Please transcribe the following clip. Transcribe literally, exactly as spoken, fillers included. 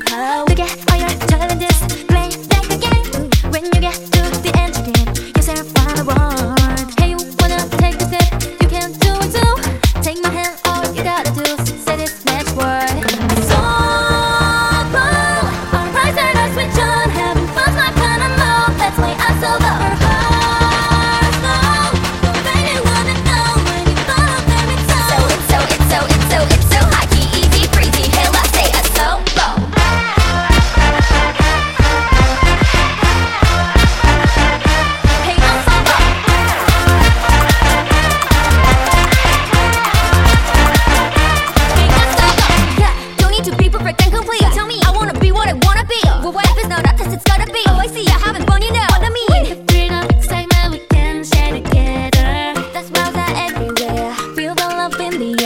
how to get all your challenges. Play like a game. When you get to the end, you give yourself one award. Hey, you wanna take the step? You can do it too. Take my hand, all you gotta do is say this next word. So cool. Our eyes are not switch on, having fun's my kind of mode. That's why I'm so low. Our hearts know, don't really wanna know when you follow them. It's so, So it's so, it's so, it's so, it's so high key, easy breezy. Hell, I say a solo. hey, I'm so low. Hey, I'm so low. Yeah, don't need to be perfect and complete. Tell me, I wanna be what I wanna be. Well, what if it's not us, it's gotta be. Oh, I see, you're having fun, you know what I mean. The thrill of excitement we can share together. That's smiles are everywhere. Feel the love in the